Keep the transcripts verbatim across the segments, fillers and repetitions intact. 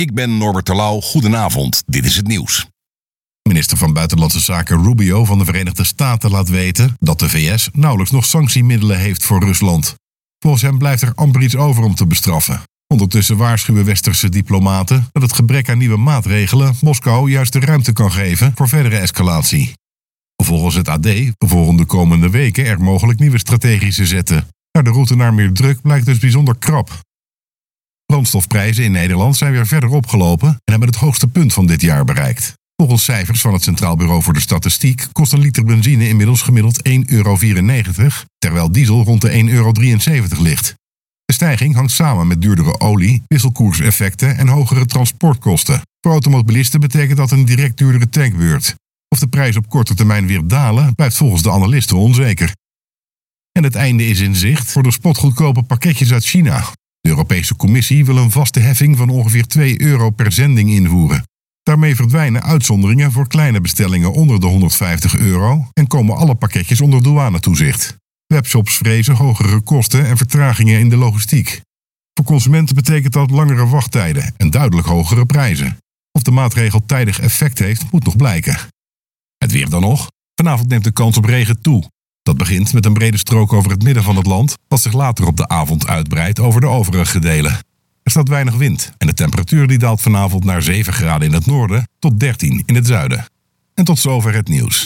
Ik ben Norbert Terlouw. Goedenavond, dit is het nieuws. Minister van Buitenlandse Zaken Rubio van de Verenigde Staten laat weten dat de V S nauwelijks nog sanctiemiddelen heeft voor Rusland. Volgens hem blijft er amper iets over om te bestraffen. Ondertussen waarschuwen westerse diplomaten dat het gebrek aan nieuwe maatregelen Moskou juist de ruimte kan geven voor verdere escalatie. Volgens het A D bevoren de komende weken er mogelijk nieuwe strategische zetten. Maar de route naar meer druk blijkt dus bijzonder krap. Brandstofprijzen in Nederland zijn weer verder opgelopen en hebben het hoogste punt van dit jaar bereikt. Volgens cijfers van het Centraal Bureau voor de Statistiek kost een liter benzine inmiddels gemiddeld één euro vierennegentig, terwijl diesel rond de één euro drieënzeventig ligt. De stijging hangt samen met duurdere olie, wisselkoerseffecten en hogere transportkosten. Voor automobilisten betekent dat een direct duurdere tankbeurt. Of de prijzen op korte termijn weer dalen, blijft volgens de analisten onzeker. En het einde is in zicht voor de spotgoedkope pakketjes uit China. De Europese Commissie wil een vaste heffing van ongeveer twee euro per zending invoeren. Daarmee verdwijnen uitzonderingen voor kleine bestellingen onder de honderdvijftig euro en komen alle pakketjes onder douanetoezicht. Webshops vrezen hogere kosten en vertragingen in de logistiek. Voor consumenten betekent dat langere wachttijden en duidelijk hogere prijzen. Of de maatregel tijdig effect heeft, moet nog blijken. Het weer dan nog. Vanavond neemt de kans op regen toe. Dat begint met een brede strook over het midden van het land, dat zich later op de avond uitbreidt over de overige delen. Er staat weinig wind en de temperatuur die daalt vanavond naar zeven graden in het noorden tot dertien in het zuiden. En tot zover het nieuws.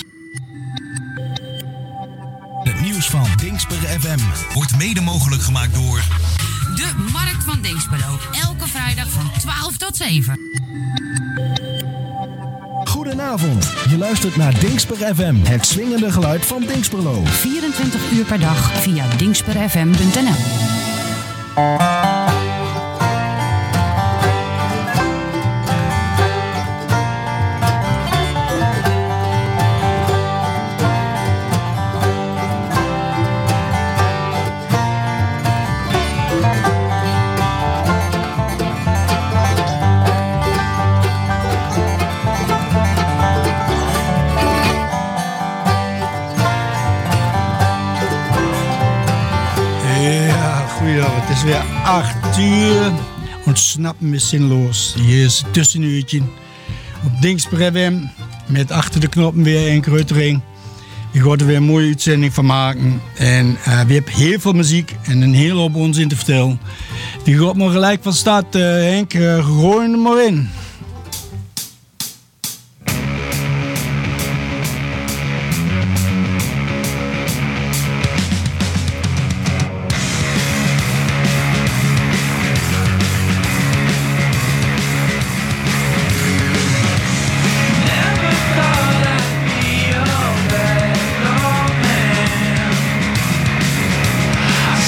Het nieuws van Dingsper F M wordt mede mogelijk gemaakt door de Markt van Dinxperlo. Elke vrijdag van twaalf tot zeven. Goedenavond, je luistert naar Dingsper F M, het swingende geluid van Dinxperlo. vierentwintig uur per dag via dingsper f m punt n l. Het is weer acht uur. Ontsnappen we zinloos. Hier is het tussenuurtje op Dingsper F M met achter de knoppen weer een Kreutering. Je gaat er weer een mooie uitzending van maken. En uh, we hebben heel veel muziek en een hele hoop onzin te vertellen. Die gaat maar gelijk van start, uh, Henk. Uh, gooi er maar in.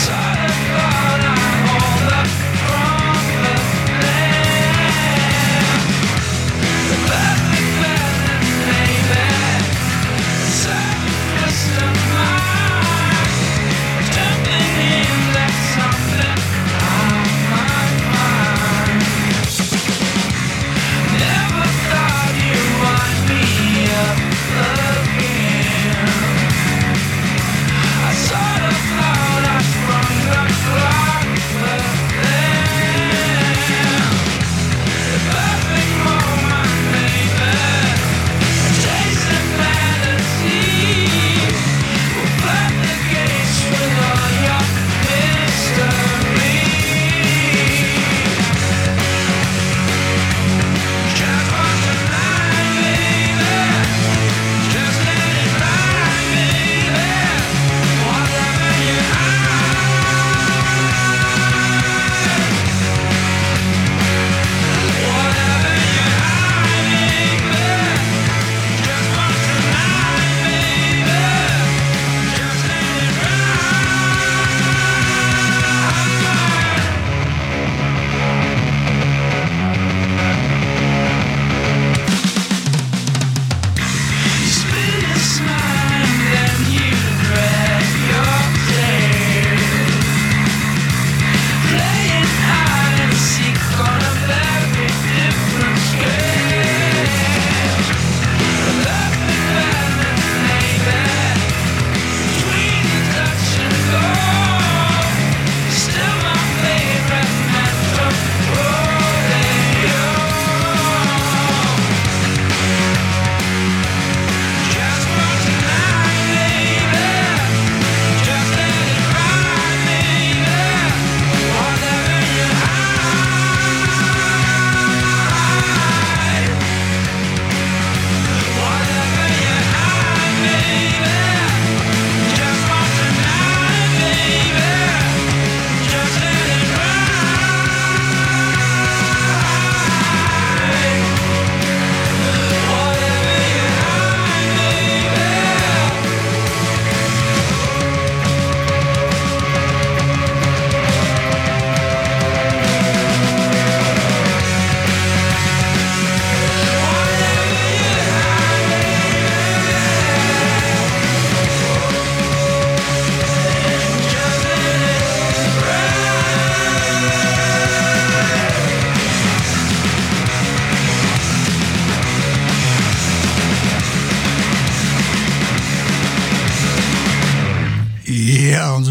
Thought I hold up from the flame.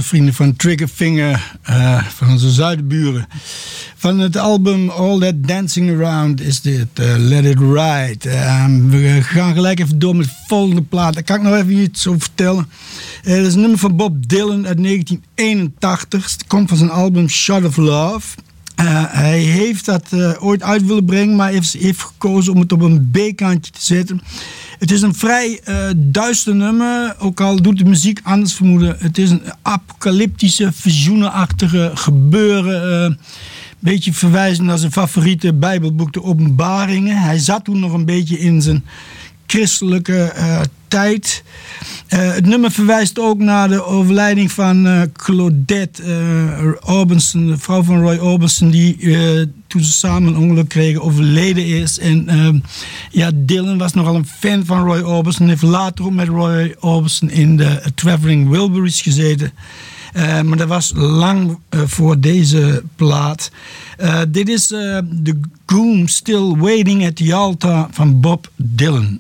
vrienden van Triggerfinger, uh, van onze zuidenburen. Van het album All That Dancing Around is dit, uh, Let It Ride. Uh, we gaan gelijk even door met de volgende plaat. Daar kan ik nog even iets over vertellen. Uh, dat is een nummer van Bob Dylan uit negentien eenentachtig. Het komt van zijn album Shot of Love. Uh, hij heeft dat uh, ooit uit willen brengen, maar heeft, heeft gekozen om het op een B-kantje te zetten. Het is een vrij uh, duister nummer, ook al doet de muziek anders vermoeden. Het is een apocalyptische, visioenachtige gebeuren. Een uh, beetje verwijzend naar zijn favoriete bijbelboek, de Openbaringen. Hij zat toen nog een beetje in zijn christelijke uh, tijd. Uh, het nummer verwijst ook naar de overlijding van uh, Claudette uh, Orbison, de vrouw van Roy Orbison, die uh, toen ze samen een ongeluk kregen overleden is. En uh, ja, Dylan was nogal een fan van Roy Orbison en heeft later ook met Roy Orbison in de uh, Traveling Wilburys gezeten. Uh, maar dat was lang uh, voor deze plaat. Uh, dit is uh, The Groom Still Waiting at the Altar van Bob Dylan.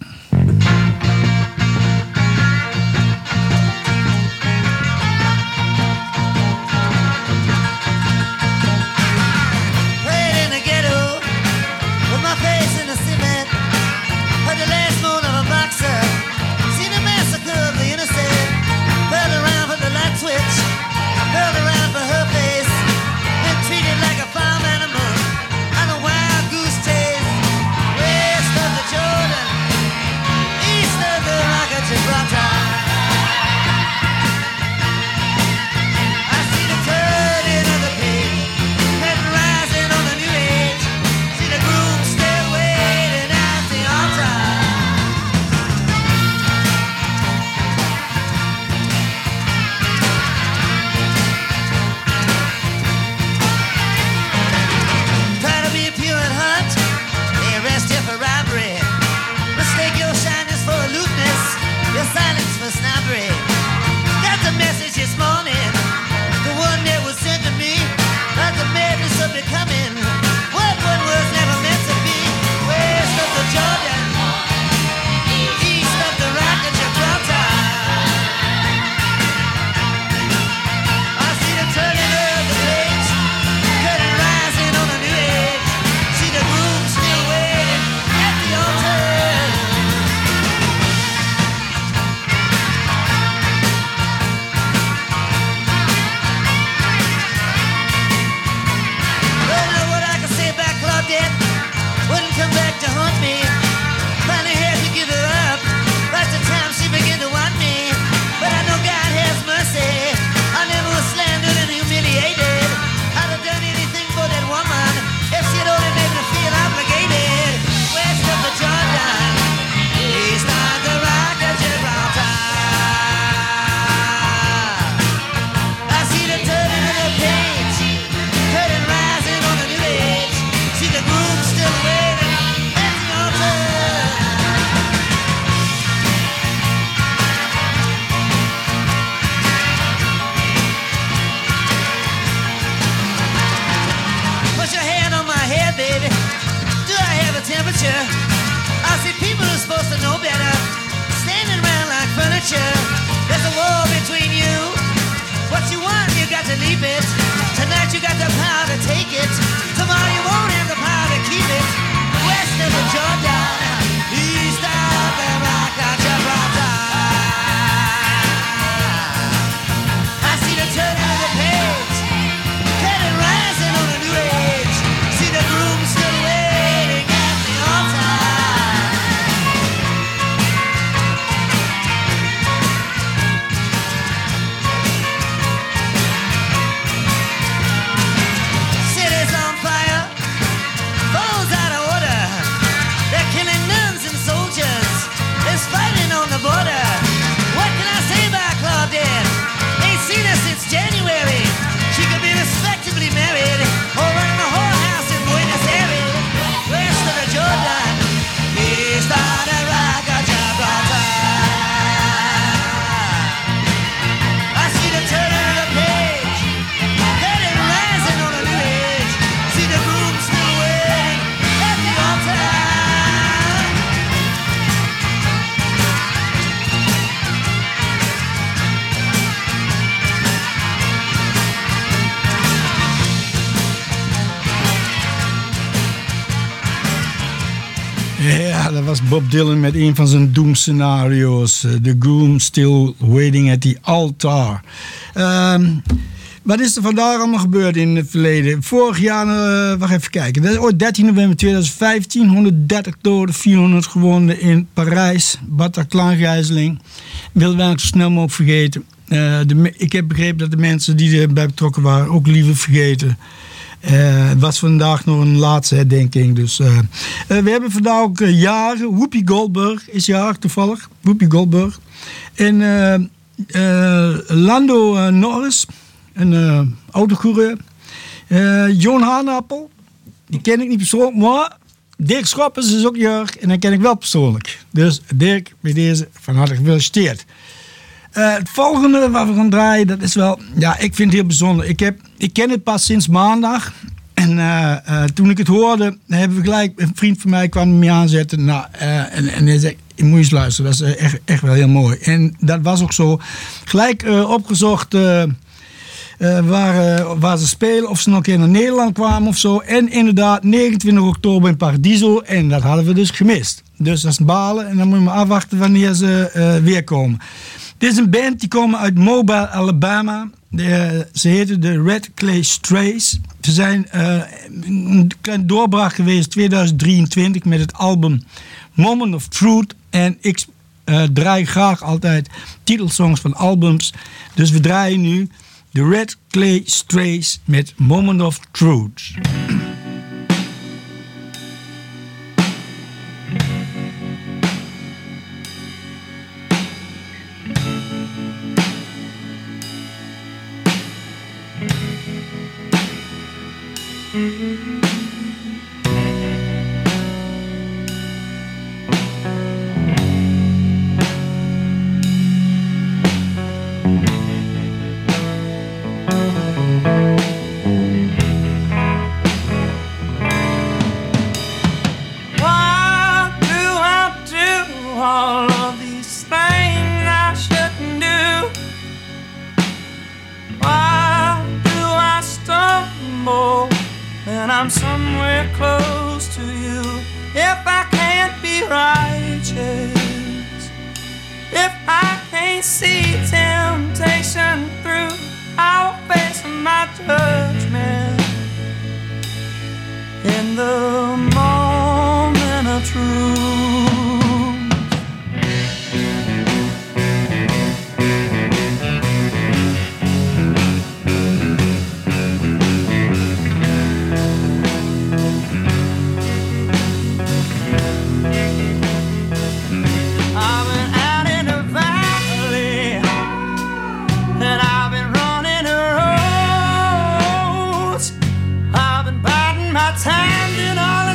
City's Ja, dat was Bob Dylan met een van zijn doemscenario's. Uh, The Groom Still Waiting at the Altar. Um, wat is er vandaag allemaal gebeurd in het verleden? Vorig jaar, uh, wacht even kijken. Dat is ooit dertien november tweeduizend vijftien. honderddertig doden, vierhonderd gewonden in Parijs. Bataclan-gijzeling. Wilden wij ook zo snel mogelijk vergeten. Uh, de, ik heb begrepen dat de mensen die erbij betrokken waren ook liever vergeten. Uh, het was vandaag nog een laatste herdenking. Dus, uh, uh, we hebben vandaag ook uh, jaren. Whoopi Goldberg is jarig toevallig. Whoopi Goldberg. En uh, uh, Lando uh, Norris, een uh, autocoureur. Uh, John Haanappel, die ken ik niet persoonlijk, maar Dirk Schoppers is ook jarig en dat ken ik wel persoonlijk. Dus Dirk, bij deze van harte gefeliciteerd. Uh, het volgende wat we gaan draaien, dat is wel... Ja, ik vind het heel bijzonder. Ik, heb, ik ken het pas sinds maandag. En uh, uh, toen ik het hoorde, hebben we gelijk... Een vriend van mij kwam me aanzetten. Nou, uh, en, en hij zei, je moet eens luisteren. Dat is uh, echt, echt wel heel mooi. En dat was ook zo. Gelijk uh, opgezocht... Uh, Uh, waar, uh, waar ze spelen, of ze nog een keer naar Nederland kwamen of zo. En inderdaad, negenentwintig oktober in Paradiso. En dat hadden we dus gemist. Dus dat is balen. En dan moet je maar afwachten wanneer ze uh, weer komen. Dit is een band die komen uit Mobile, Alabama. De, ze heten de Red Clay Strays. Ze zijn uh, een klein doorbraak geweest tweeduizend drieëntwintig met het album Moment of Truth. En ik uh, draai graag altijd titelsongs van albums. Dus we draaien nu de Red Clay Strays met Moment of Truth. I'm somewhere close to you. If I can't be righteous, if I can't see temptation through, I'll face my judgment in the moment of truth. Time and all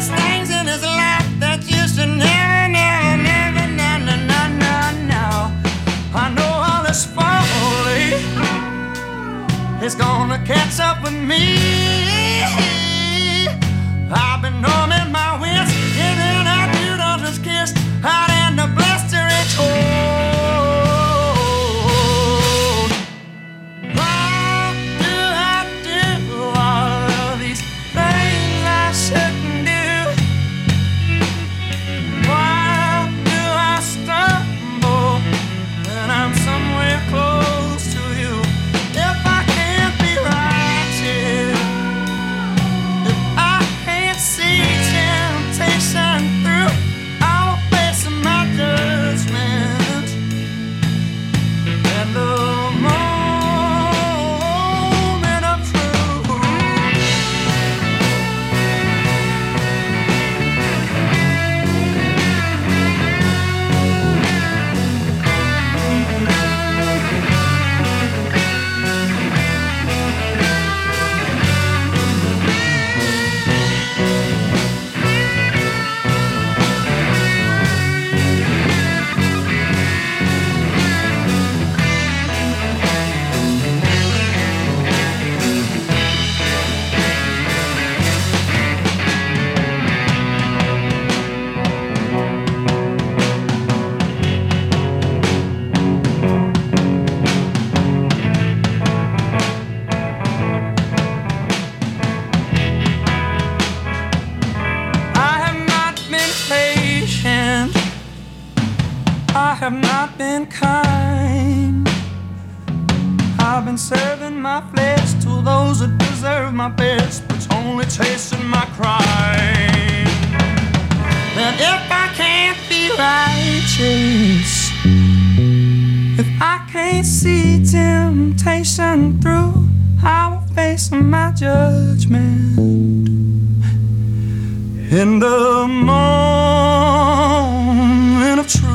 have not been kind. I've been serving my flesh to those that deserve my best, but it's only tasting my crime. That if I can't be righteous, if I can't see temptation through, I will face my judgment in the moment of truth.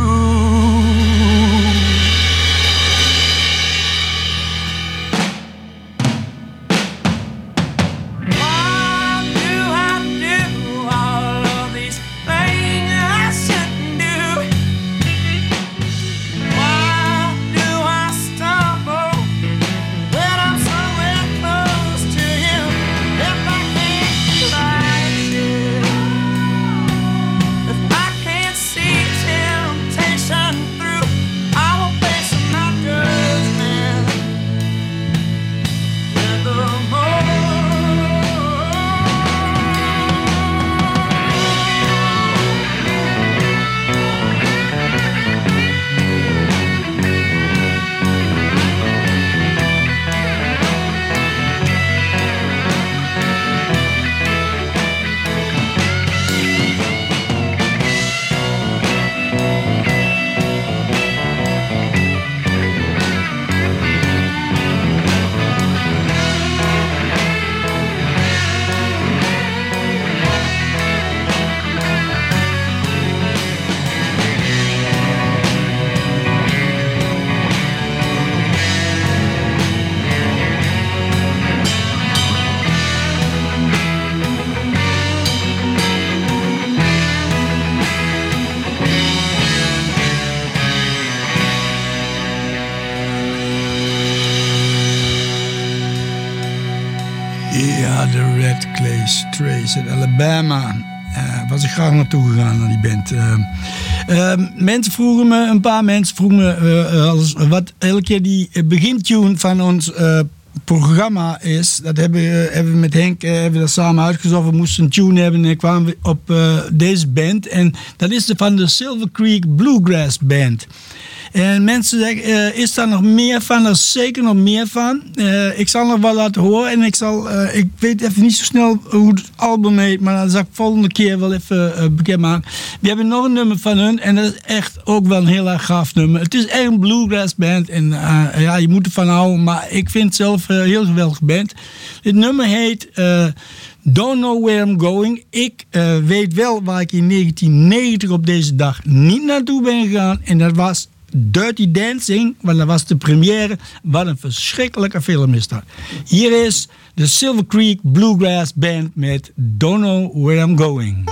Trace uit Alabama. Uh, was ik graag naartoe gegaan naar die band. Uh, uh, mensen vroegen me, een paar mensen vroegen me uh, alles, wat elke keer die begintune van ons uh, programma is. Dat hebben, uh, hebben we met Henk uh, hebben we dat samen uitgezocht. We moesten een tune hebben en kwamen we op uh, deze band. En dat is de van de Silver Creek Bluegrass Band. En mensen zeggen, uh, is daar nog meer van? Er is zeker nog meer van. Uh, ik zal nog wel laten horen. En ik zal, uh, ik weet even niet zo snel hoe het album heet. Maar dat zal ik volgende keer wel even uh, bekendmaken. We hebben nog een nummer van hun. En dat is echt ook wel een heel erg gaaf nummer. Het is echt een bluegrass band. En uh, ja, je moet ervan houden. Maar ik vind het zelf een uh, heel geweldig band. Dit nummer heet Uh, Don't Know Where I'm Going. Ik uh, weet wel waar ik in negentien negentig op deze dag niet naartoe ben gegaan. En dat was Dirty Dancing, want dat was de première. Wat een verschrikkelijke film is dat. Hier is de Silver Creek Bluegrass Band met Don't Know Where I'm Going.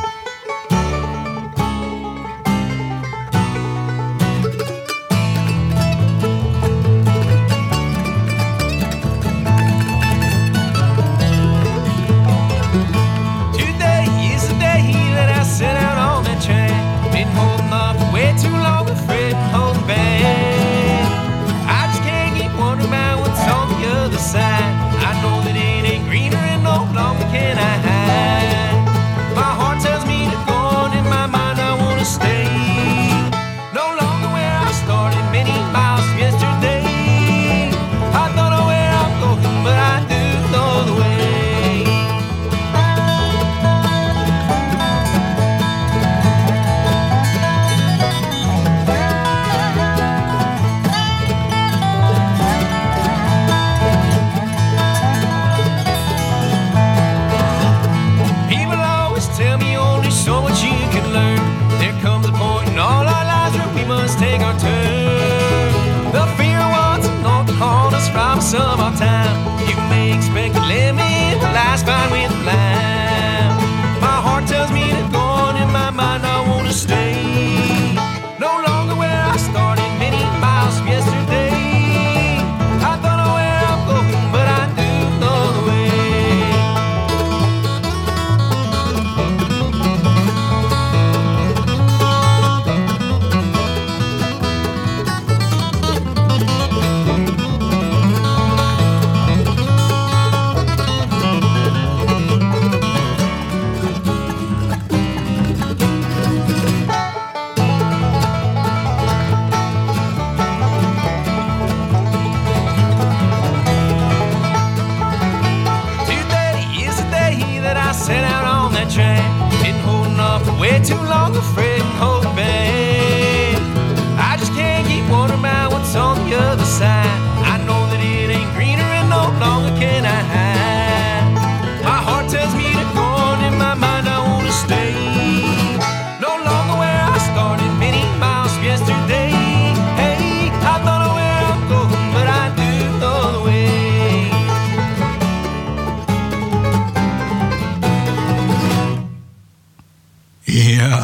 Some of time you may expect to live me the last fine with the lamb. My heart tells me to go on, in my mind I want to stay. No longer where I started, many miles from yesterday. I don't know where I'm going, but I do know the way.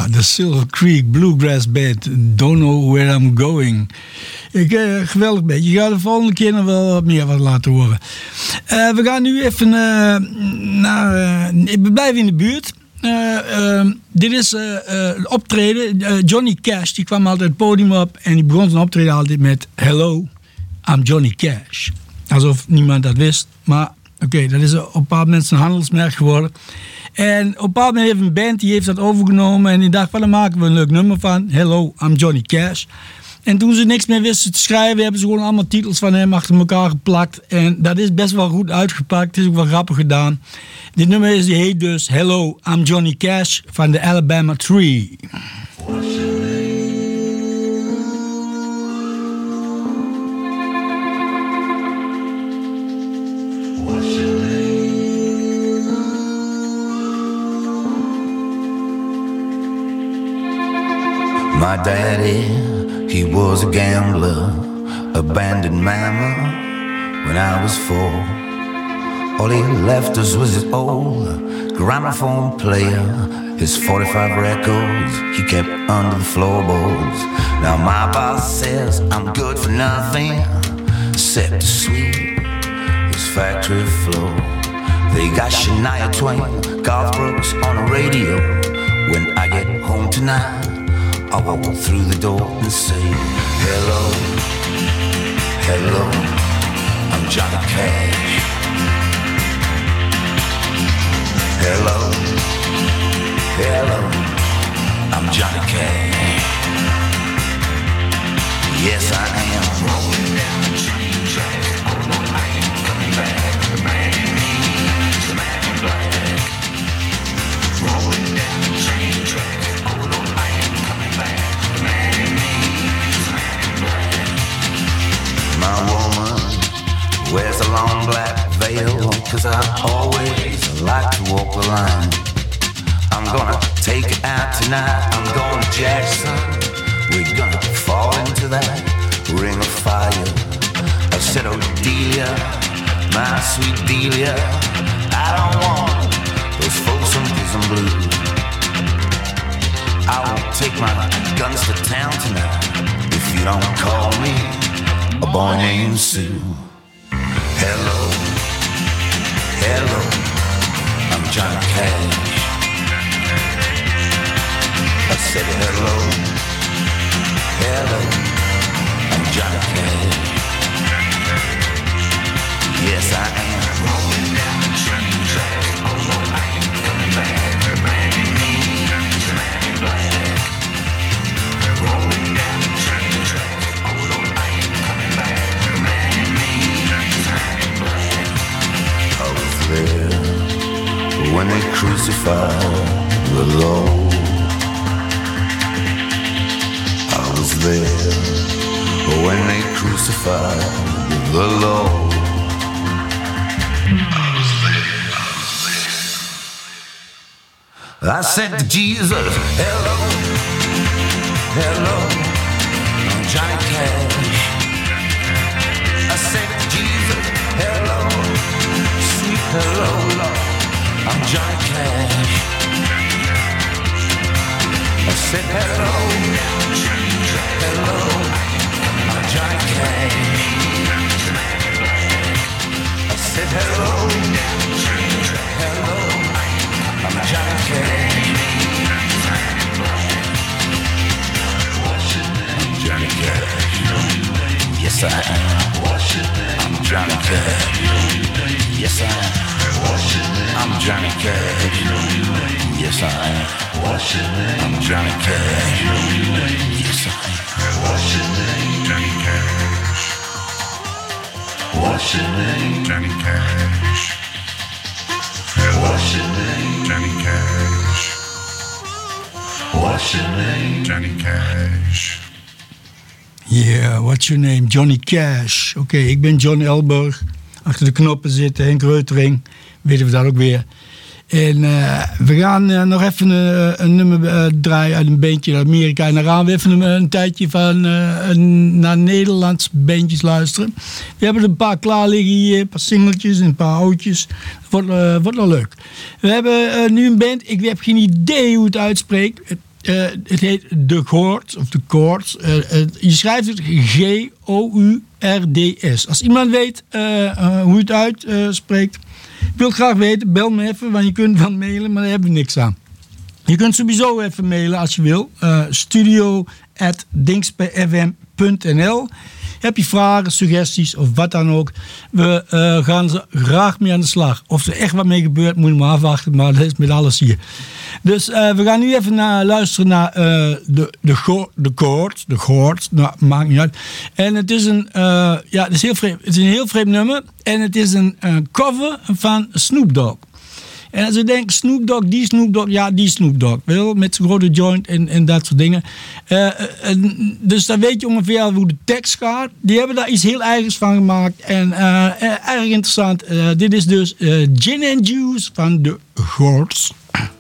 de Silver Creek Bluegrass Band. Don't know where I'm going. Ik, uh, geweldig beetje. Je gaat de volgende keer nog wel wat meer wat laten horen. Uh, we gaan nu even uh, naar... Uh, we blijven in de buurt. Uh, uh, dit is uh, uh, een optreden. Uh, Johnny Cash, die kwam altijd het podium op. En die begon zijn optreden altijd met... Hello, I'm Johnny Cash. Alsof niemand dat wist. Maar oké, okay, dat is op een bepaald moment een handelsmerk geworden. En op een bepaald moment heeft een band die heeft dat overgenomen. En die dacht, well, dan maken we een leuk nummer van. Hello, I'm Johnny Cash. En toen ze niks meer wisten te schrijven, hebben ze gewoon allemaal titels van hem achter elkaar geplakt. En dat is best wel goed uitgepakt. Het is ook wel grappig gedaan. Dit nummer is, die heet dus Hello, I'm Johnny Cash van de Alabama Tree. My daddy, he was a gambler, abandoned mama when I was four. All he left us was his old gramophone player, his forty-five records he kept under the floorboards. Now my boss says I'm good for nothing except to sweep his factory floor. They got Shania Twain, Garth Brooks on the radio. When I get home tonight, I walk through the door and say, hello, hello, I'm Johnny Cash. Hello, hello, I'm Johnny Cash. Yes, I am. Rolling down the train tracks. Oh no, I ain't coming back. The man in me is the man in black. Rolling down the train tracks. Oh no, I ain't coming back. The man in me is the man in black. My woman wears a long black veil, 'cause I always like to walk the line. I'm gonna take it out tonight. I'm going to Jackson. We're gonna fall into that ring of fire. I said, oh Delia, my sweet Delia, I don't want those folks from prison blues. I won't take my guns to town tonight if you don't call me a boy named Sue. Hello, hello, I'm Johnny Cash. I said hello, hello, I'm Johnny Cash. Yes, I am. Rolling down the train tracks. Oh no, I ain't coming back. The man in me is the man in black. Rolling down the train tracks. Oh no, I ain't coming back. The man in me is the man in black. I was there when they crucified the Lord. I was there when they crucified the Lord. I was there, I was there. I said to Jesus, hello, hello, I'm Johnny Cash. I said to Jesus, hello, sweet hello, Lord, I'm Johnny Cash. I said hello, hello, I'm Johnny Cash. I said hello, hello, I'm Johnny Cash. I'm Johnny Cash. Yes, I am. I'm Johnny Cash. Yes, I am. I'm Johnny Cash. Yes, I am. I'm Johnny Cash. Yes, I am. What's your name? Johnny Cash. What's your name? Johnny Cash. What's your name? Johnny Cash. What's your name? Johnny Cash. Yeah, what's your name? Johnny Cash. Oké, okay, ik ben John Elburg. Achter de knoppen zitten, Henk Reutering. Weten we dat ook weer. En uh, we gaan uh, nog even uh, een nummer uh, draaien uit een bandje uit Amerika. En dan gaan we even een, een tijdje van, uh, een, naar Nederlands bandjes luisteren. We hebben er een paar klaar liggen hier. Een paar singeltjes en een paar oudjes. Wordt, uh, wordt wel leuk. We hebben uh, nu een band. Ik heb geen idee hoe het uitspreekt. Het Uh, het heet The Chords, of The Chords. Uh, uh, je schrijft het G O U R D S. Als iemand weet uh, uh, hoe je het uitspreekt, uh, ik wil het graag weten, bel me even, want je kunt wel mailen, maar daar hebben we niks aan. Je kunt sowieso even mailen als je wil. Uh, studio at dingsperfm punt n l. Heb je vragen, suggesties of wat dan ook. We uh, gaan ze graag mee aan de slag. Of er echt wat mee gebeurt, moet je maar afwachten. Maar dat is met alles hier. Dus uh, we gaan nu even naar, luisteren naar uh, de, de, go- de chords. De chords, nou, maakt niet uit. En het is een, uh, ja, het is heel vreemd. Het is een heel vreemd nummer. En het is een, een cover van Snoop Dogg. En als je denkt, Snoop Dogg, die Snoop Dogg, ja, die Snoop Dogg, wel, met zijn grote joint en, en dat soort dingen. Uh, en, dus dan weet je ongeveer hoe de tekst gaat. Die hebben daar iets heel eigens van gemaakt. En uh, erg interessant. Uh, dit is dus uh, Gin and Juice van de Chords.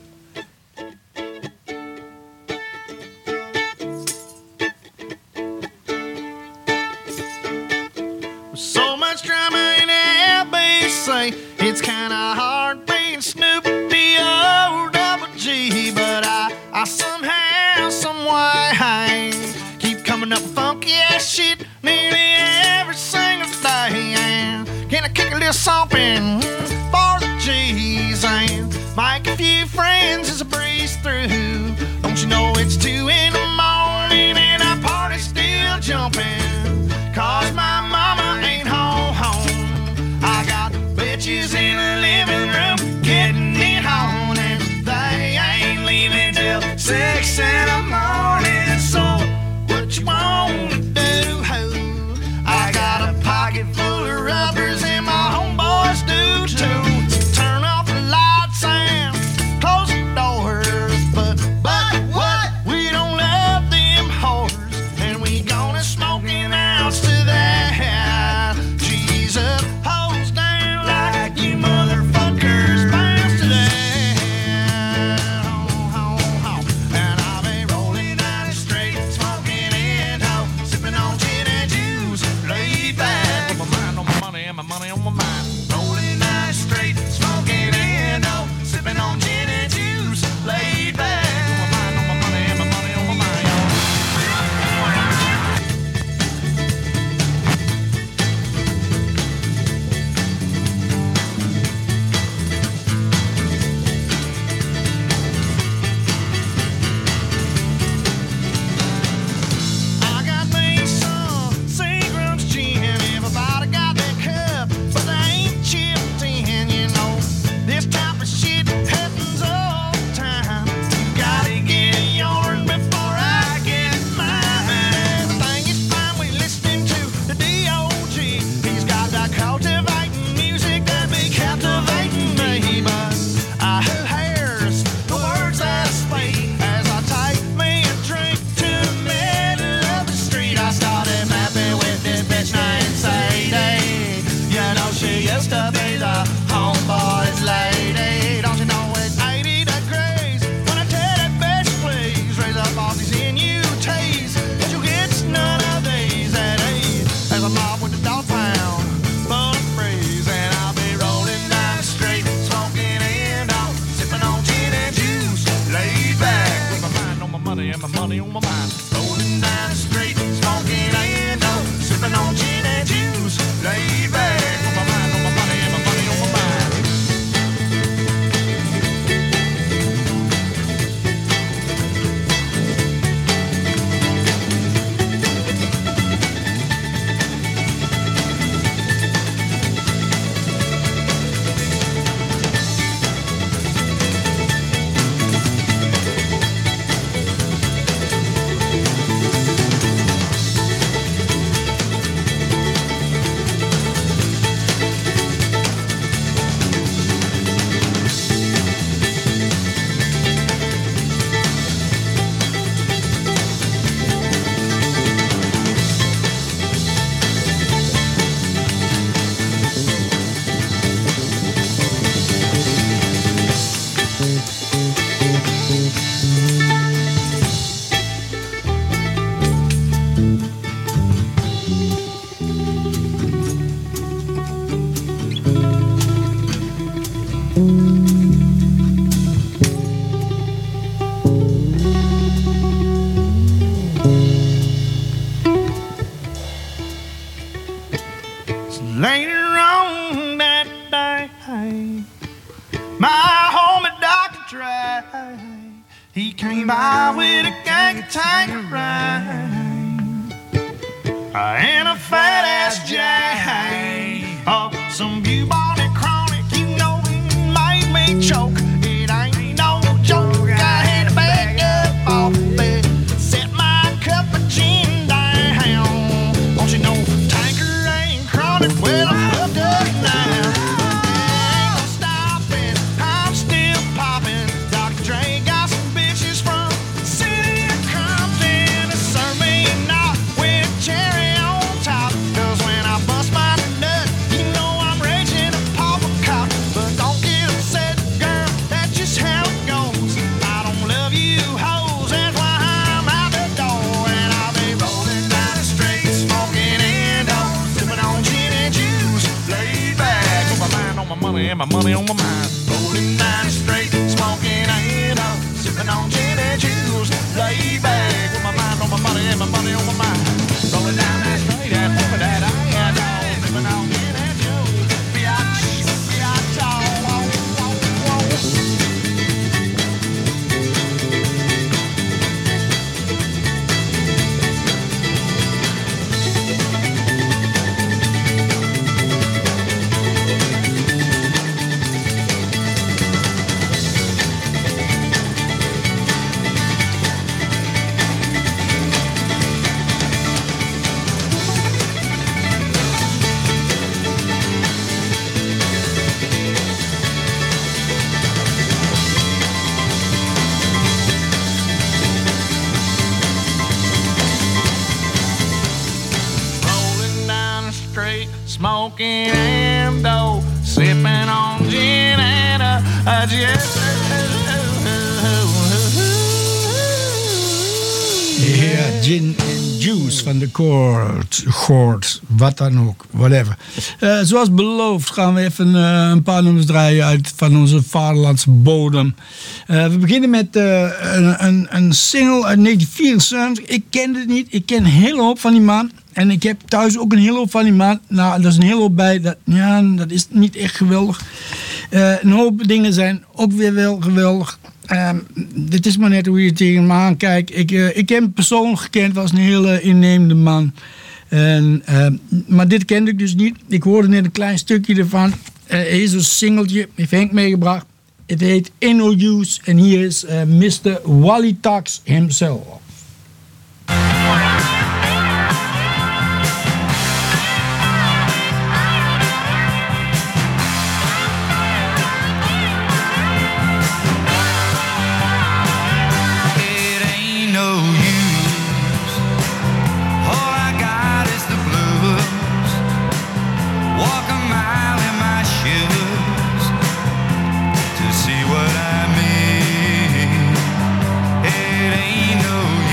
So much drama in the L B C, it's kinda hard being Snoop D O double G, but I, I somehow, someway keep coming up with funky ass shit nearly every single day. And can I kick a little something for the G's and make a few friends as I breeze through? Don't you know it's two in the morning and our party's still jumping? Cause my mama ain't home, home. I got bitches in the living room getting it on, and they ain't leaving till six in the morning. So what you wanna do, ho? I got a pocket full of rubbers and my homeboys do too. Turn off the lights and close the doors, but but what? We don't love them whores, and we gonna smoking out to that. Jesus, hose down like you motherfuckers bounce to that. Oh, oh, oh. And I'll be rolling down the street, smoking Indo, sipping on gin and juice, laid back. With my mind on my money and my money on my mind. Rolling down the street, smoking Indo, sipping on gin and juice, laid back. With my mind on my money and my money on my mind. I got me some Seagram's gin. Everybody got their cup, but they ain't chipped in, you know. This type of shit happens all the time. You gotta get yours before I get mine. Everything is fine, we listening to the D O G. He's got that cultivating music that be captivating me, but I who hears the words that I speak as I take me a drink to the middle of the street. I started mapping with this bitch named Sadie. You know she used to be the homeboy's lady. Don't you know it's eighty degrees when I tell that bitch please raise up all these N U Ts, but you get none of these at ease. As I'm off with the dog pound, full of breeze, and I'll be rolling down the street, smoking Indo, sipping on gin and juice, laid back with my mind on my money and my money on my mind. Rolling down the street, smoking Indo, sipping on gin and juice, laid back with my mind on my money and my money on my mind. fly with a gang of tangerine and a fat ass Jane. Oh, some bubonic chronic, you know it made me choke. It ain't no joke. I had to back up off the bed, set my cup of gin down. Don't you know tanker ain't chronic? Well, I'm fucked up now. And my money on my mind. Rolling down the straight, smoking Indo, sipping on gin and juice. Lay back with my mind on my money and my money on my mind. Rolling down that straight and pumping that Indo, sipping on gin and juice. Biatch, biatch, oh, oh, oh, oh. Smoking Ando, sipping on gin and a, a jet. Ja, gin and juice van de Chord, Chord, wat dan ook, whatever. Uh, zoals beloofd gaan we even uh, een paar nummers draaien uit van onze vaderlandse bodem. Uh, we beginnen met uh, een, een, een single uit negentien vierenzeventig. Ik kende het niet, ik ken een hele hoop van die man. En ik heb thuis ook een hele hoop van die man. Nou, dat is een hele hoop bij. Dat, ja, dat is niet echt geweldig. Uh, een hoop dingen zijn ook weer wel geweldig. Uh, dit is maar net hoe je tegen hem aankijkt. Ik, uh, ik heb hem persoonlijk gekend, was een hele innemende man. En, uh, maar dit kende ik dus niet. Ik hoorde net een klein stukje ervan. Uh, er is een singeltje, heeft Henk meegebracht. Het heet Ain't No Use. En hier is uh, mister Wally Tax himself. See what I mean? It ain't no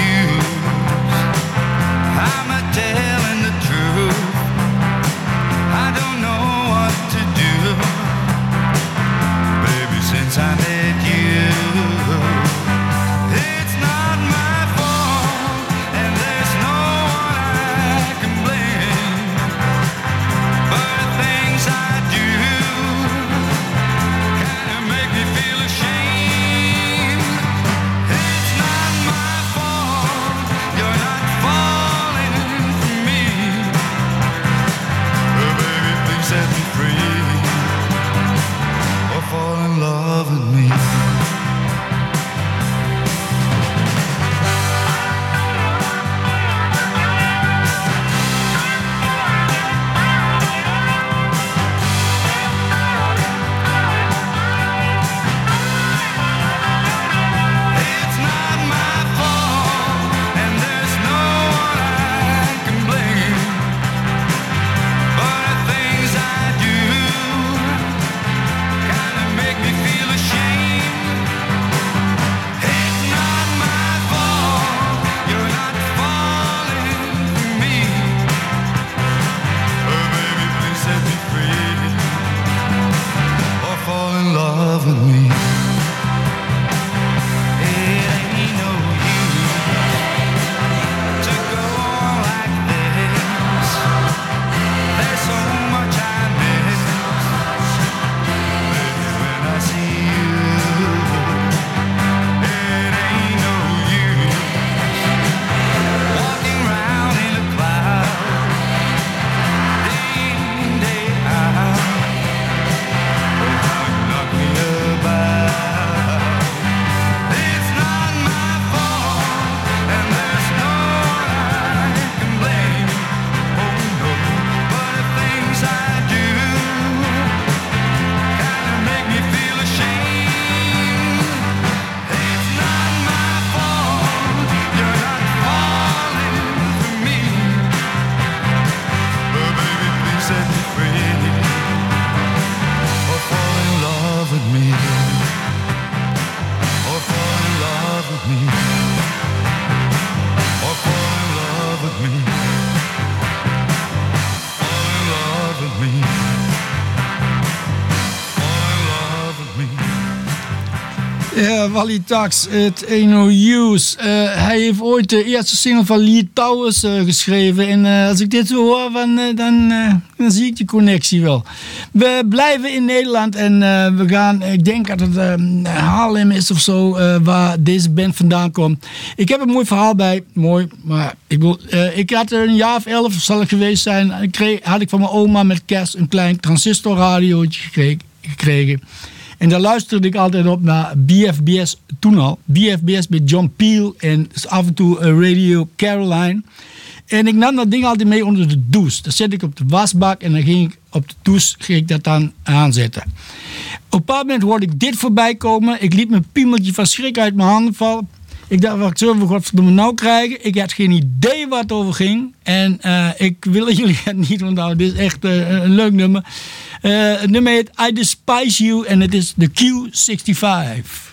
uh, Wally Tax, het Ain't No Use. Uh, hij heeft ooit de eerste single van Lee Towers uh, geschreven. En uh, als ik dit zo hoor, van, uh, dan, uh, dan zie ik die connectie wel. We blijven in Nederland en uh, we gaan, ik denk dat het uh, Haarlem is of zo, uh, waar deze band vandaan komt. Ik heb een mooi verhaal bij, mooi, maar ik, wil, uh, ik had een jaar of elf, zal ik geweest zijn. Ik kreeg, had ik van mijn oma met kerst een klein transistorradiootje gekregen. gekregen. En daar luisterde ik altijd op naar B F B S toen al. B F B S met John Peel en af en toe Radio Caroline. En ik nam dat ding altijd mee onder de douche. Dat zette ik op de wasbak en dan ging ik op de douche ging ik dat dan aanzetten. Op een bepaald moment hoorde ik dit voorbij komen. Ik liet mijn piemeltje van schrik uit mijn handen vallen. Ik dacht, wat zullen we godverdomme nou krijgen? Ik had geen idee wat het over ging. En uh, ik wil jullie het niet onthouden. Dit is echt uh, een leuk nummer. Uh, het nummer heet I Despise You en het is de Q zesenzestig.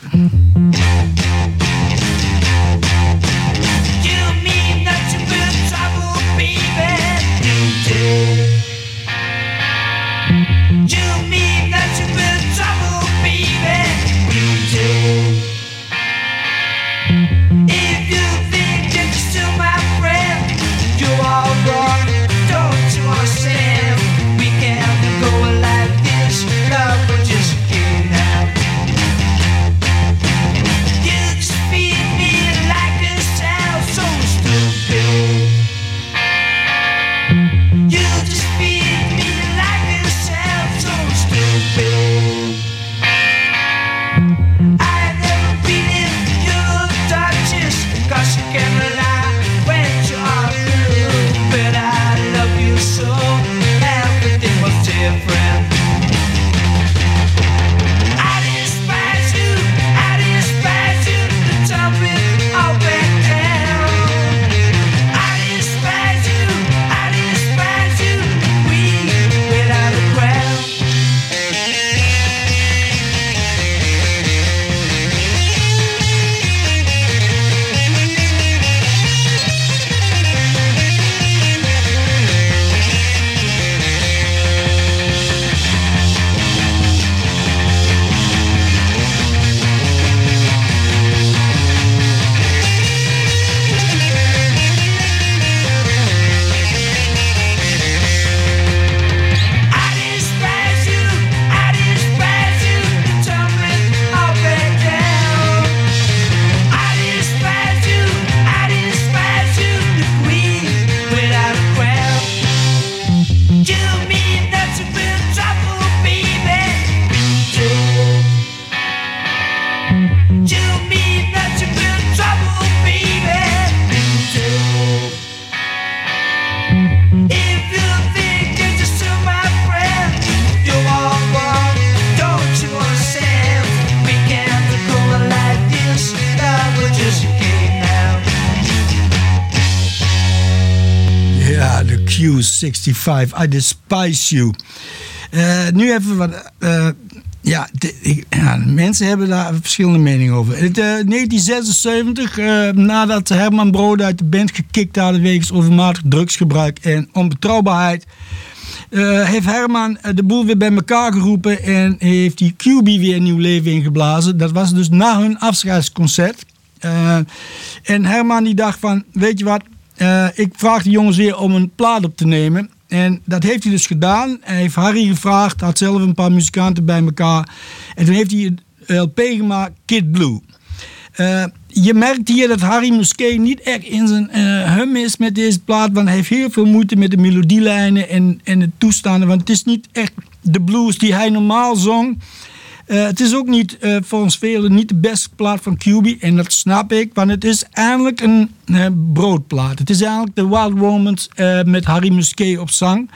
Q zesenzestig, I Despise You. Uh, nu even wat... Uh, ja, de, ik, ja, mensen hebben daar verschillende meningen over. Het, uh, negentien zesenzeventig, uh, nadat Herman Brood uit de band gekikt hadden wegens overmatig drugsgebruik en onbetrouwbaarheid, Uh, heeft Herman de boel weer bij elkaar geroepen en heeft die Q B weer een nieuw leven ingeblazen. Dat was dus na hun afscheidsconcert. Uh, en Herman die dacht van, weet je wat, uh, ik vraag de jongens weer om een plaat op te nemen. En dat heeft hij dus gedaan. Hij heeft Harry gevraagd, had zelf een paar muzikanten bij elkaar. En toen heeft hij een L P gemaakt, Kid Blue. Uh, je merkt hier dat Harry Musquet niet echt in zijn uh, hum is met deze plaat. Want hij heeft heel veel moeite met de melodielijnen en, en de toestanden. Want het is niet echt de blues die hij normaal zong. Uh, het is ook niet, uh, volgens velen, niet de beste plaat van Q B. En dat snap ik, want het is eigenlijk een uh, broodplaat. Het is eigenlijk de Wild Romance uh, met Harry Musquet op zang.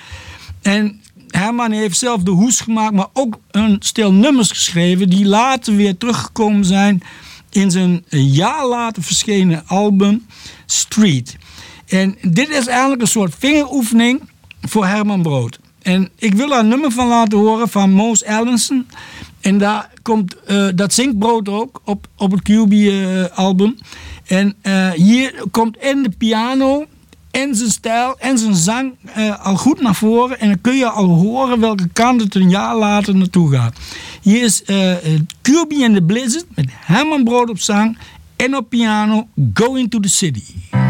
En Herman heeft zelf de hoes gemaakt, maar ook een stel nummers geschreven die later weer teruggekomen zijn in zijn een jaar later verschenen album Street. En dit is eigenlijk een soort vingeroefening voor Herman Brood. En ik wil daar een nummer van laten horen van Mose Allison. En daar komt, uh, dat zingt Brood ook op, op het Q B-album. Uh, en uh, hier komt en de piano en zijn stijl en zijn zang uh, al goed naar voren. En dan kun je al horen welke kant het een jaar later naartoe gaat. Hier is uh, Kirby and the Blizzard met Herman Brood op zang en op piano Going to the City.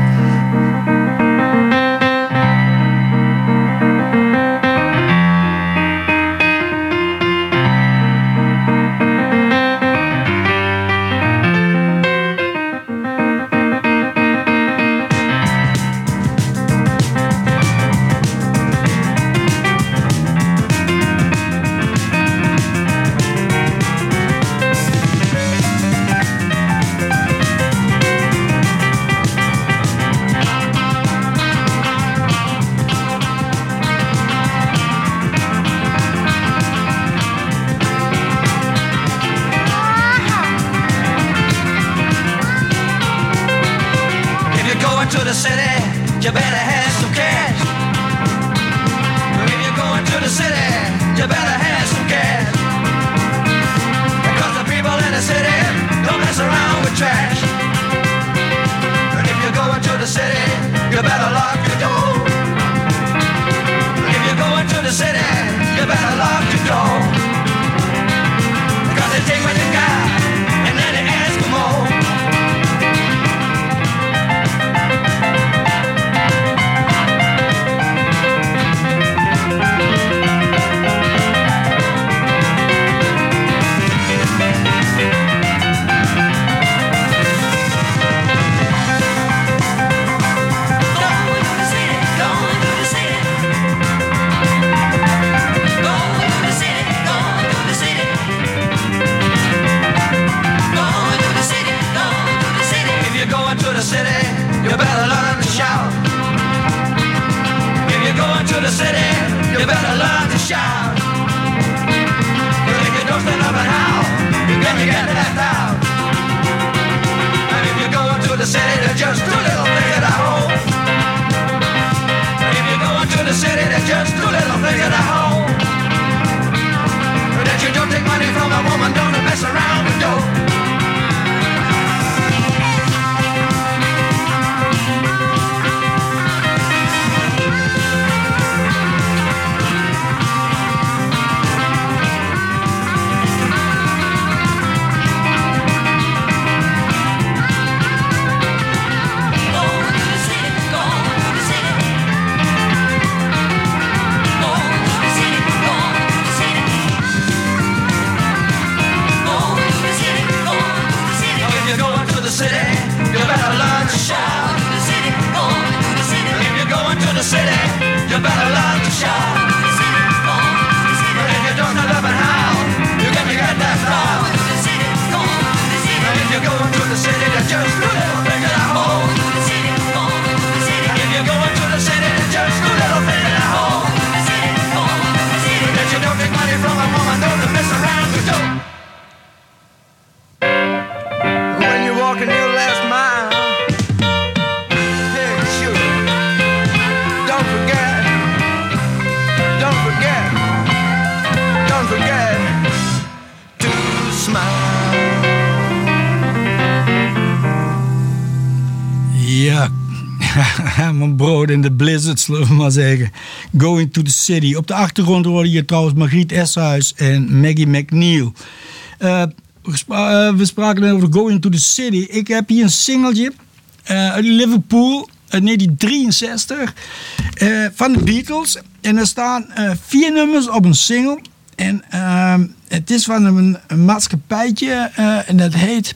Herman Brood in de Blizzard, zullen we maar zeggen. Going to the City. Op de achtergrond hoorde je trouwens Margriet Eshuis en Maggie McNeil. Uh, we, spra- uh, we spraken net over Going to the City. Ik heb hier een singeltje uh, uit Liverpool uit negentien drieënzestig uh, van de Beatles. En er staan uh, vier nummers op een single. En uh, het is van een, een maatschappijtje uh, en dat heet...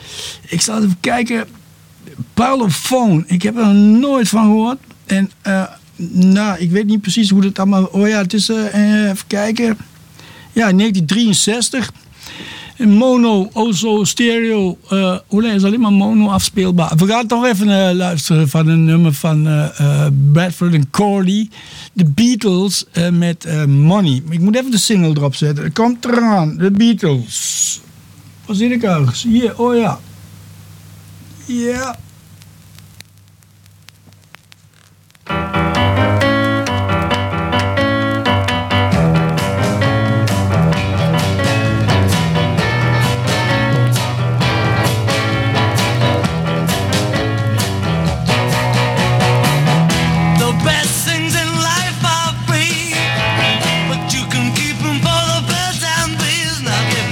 Ik zal even kijken... Parlophone. Ik heb er nog nooit van gehoord. En uh, nou, ik weet niet precies hoe dat allemaal... Oh ja, het is... Uh, even kijken. Ja, negentien drieënzestig. Mono, Ozo, stereo. Uh, hoe lang is alleen maar mono afspeelbaar. We gaan toch even uh, luisteren van een nummer van uh, uh, Bradford en Corley. De Beatles uh, met uh, Money. Ik moet even de single erop zetten. Komt eraan. De Beatles. Waar zit ik ergens? Hier, oh ja. Ja. Yeah. Now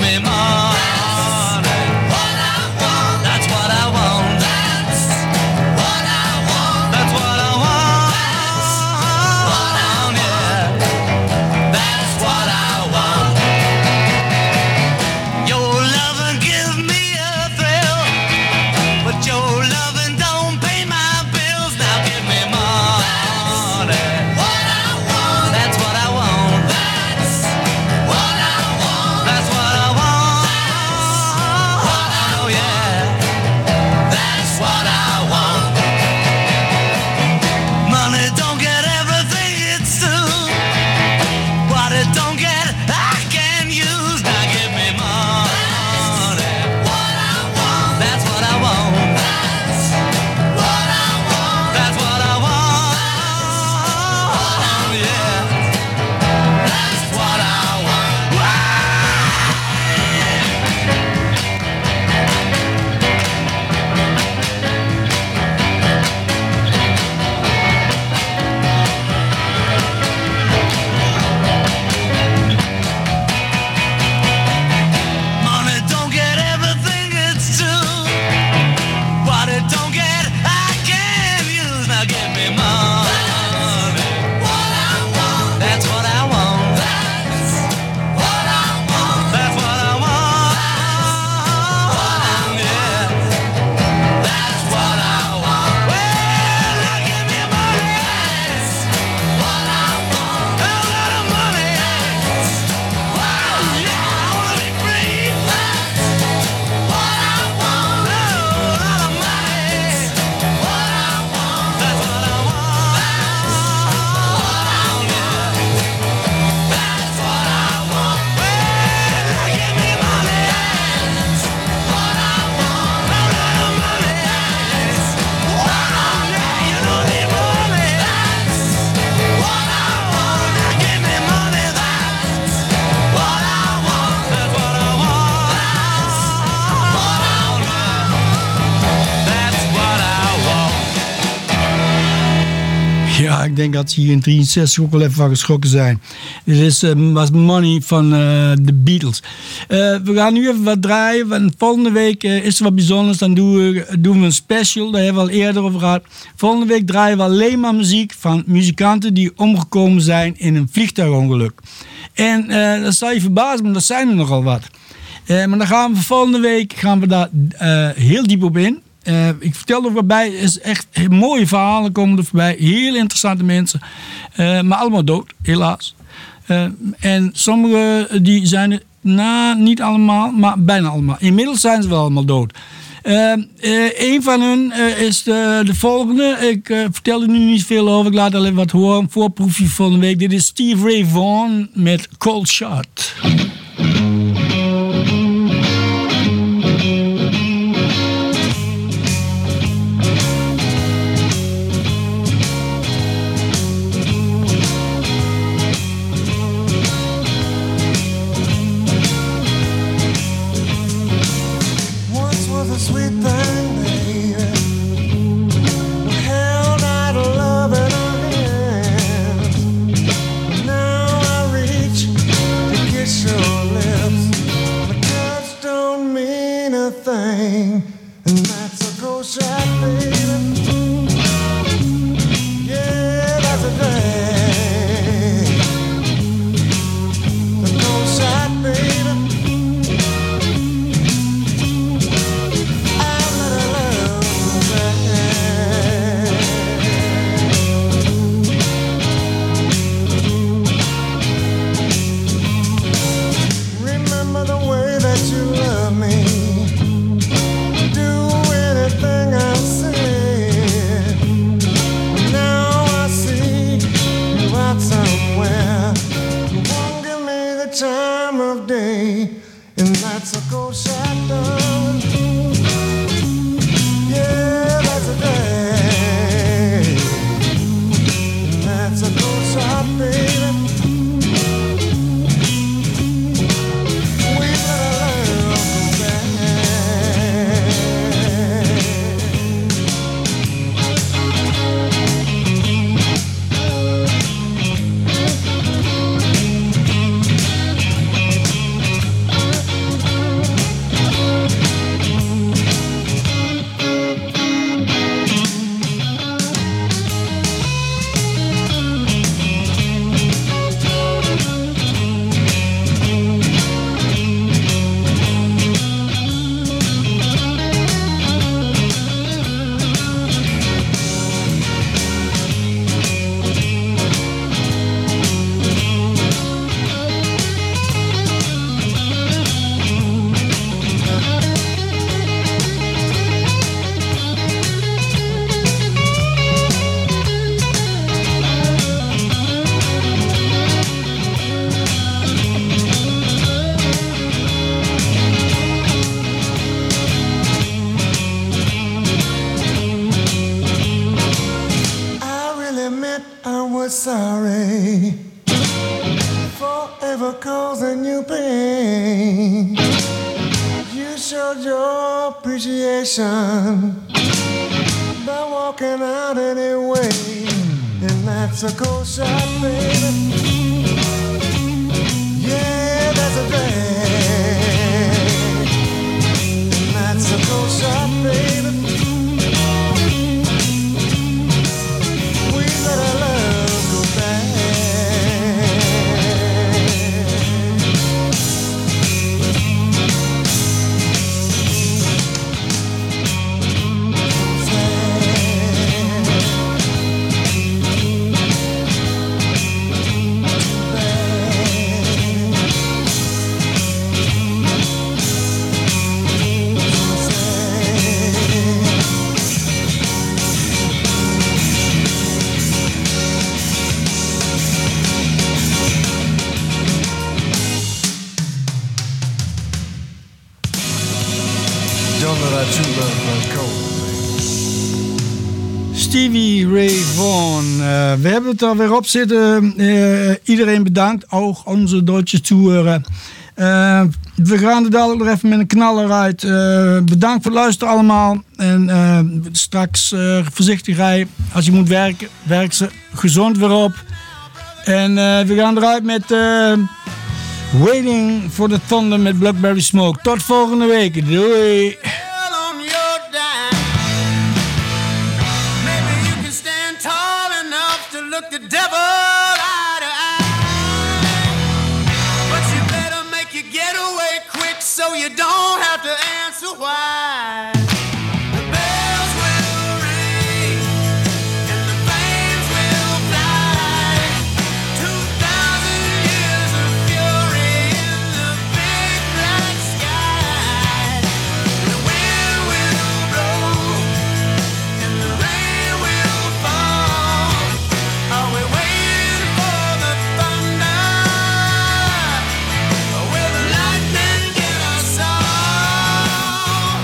Ja, ik denk dat ze hier in drieënzestig ook wel even van geschrokken zijn. Dit is, uh, was Money van de uh, Beatles. Uh, we gaan nu even wat draaien. Want volgende week uh, is er wat bijzonders. Dan doen we, doen we een special. Daar hebben we al eerder over gehad. Volgende week draaien we alleen maar muziek van muzikanten die omgekomen zijn in een vliegtuigongeluk. En uh, dat zal je verbazen, maar dat zijn er nogal wat. Uh, maar dan gaan we volgende week gaan we daar uh, heel diep op in. Uh, ik vertel er voorbij, is echt mooie verhalen komen er voorbij. Heel interessante mensen. Uh, maar allemaal dood, helaas. Uh, en sommigen die zijn er, nou niet allemaal, maar bijna allemaal. Inmiddels zijn ze wel allemaal dood. Uh, uh, een van hen uh, is de, de volgende. Ik uh, vertel er nu niet veel over. Ik laat alleen wat horen. Een voorproefje volgende week. Dit is Steve Ray Vaughan met Cold Shot. Stevie Ray Vaughan. Uh, we hebben het er weer op zitten. Uh, iedereen bedankt. Ook onze Duitse toeren. Uh, we gaan er dadelijk nog even met een knaller uit. Uh, bedankt voor het luisteren allemaal. En uh, straks uh, voorzichtig rijden. Als je moet werken, werk ze gezond weer op. En uh, we gaan eruit met uh, Waiting for the Thunder met Blackberry Smoke. Tot volgende week. Doei. Look the devil eye to eye, but you better make your getaway quick so you don't have to answer why. The bells will ring and the flames will fly. Two thousand years of fury in the big black sky. The wind will blow and the rain will fall. Are we waiting for the thunder? Or will the lightning get us all?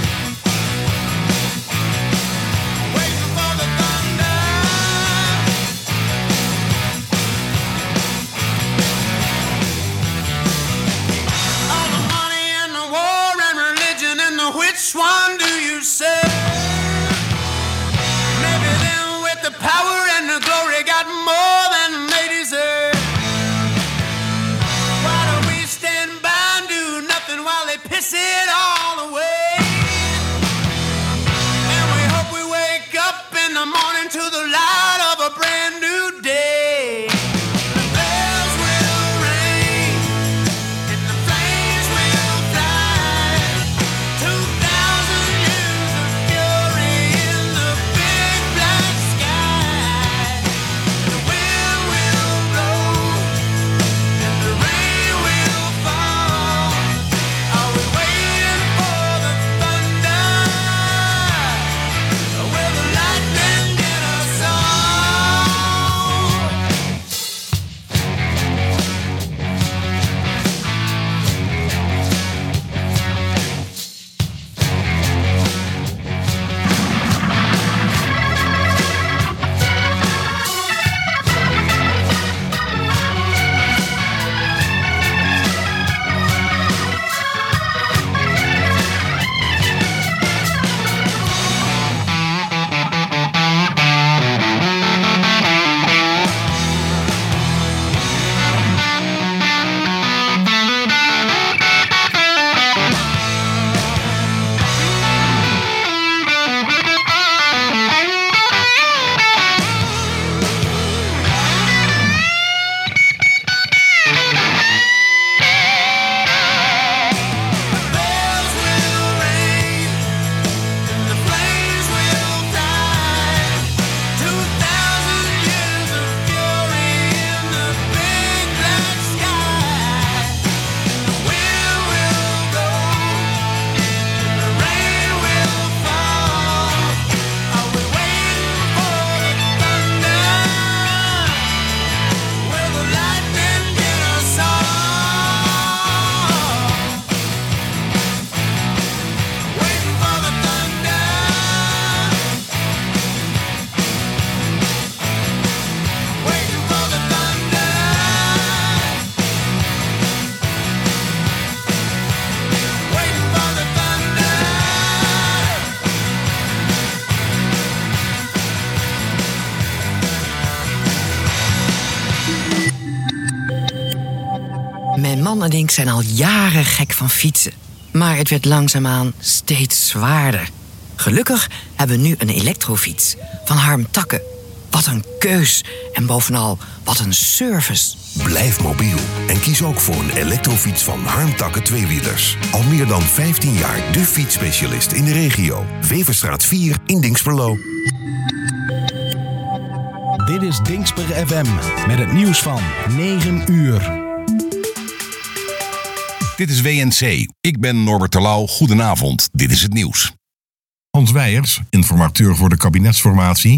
Waiting for the thunder. All the money and the war and religion and the which one do you say? Maybe them with the power and the glory got more than they deserve. Why do we stand by and do nothing while they piss it all away? And we hope we wake up in the morning to the light of a brand new day. The bells will ring and the flames will fly. Two thousand years of fury in the big black sky. The wind will blow and the rain will fall. Are we waiting for the thunder? Or will the lightning get us all? Bells will ring and the flames will fly. Two thousand years of fury in the big black sky. The wind will blow and the rain will fall. Are we waiting for the thunder? Will the lightning get us all? Waiting for the thunder. Waiting for the thunder. Waiting for the thunder. Mijn man en ik zijn al jaren gek van fietsen. Maar het werd langzaamaan steeds zwaarder. Gelukkig hebben we nu een elektrofiets van Harm Takke. Wat een keus en bovenal wat een service. Blijf mobiel en kies ook voor een elektrofiets van Harm Takke Tweewielers. Al meer dan vijftien jaar de fietsspecialist in de regio. Weverstraat vier in Dinxperlo. Dit is Dinxper F M met het nieuws van negen uur. Dit is W N C. Ik ben Norbert Terlouw. Goedenavond. Dit is het nieuws. Hans Weijers, informateur voor de kabinetsformatie,